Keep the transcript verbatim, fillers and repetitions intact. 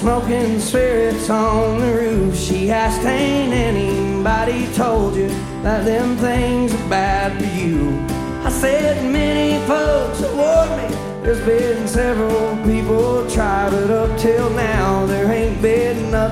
smoking spirits on the roof. She asked, ain't anybody told you that them things are bad for you? I said, many folks have warned me. There's been several people try, but up till now there ain't been nothing.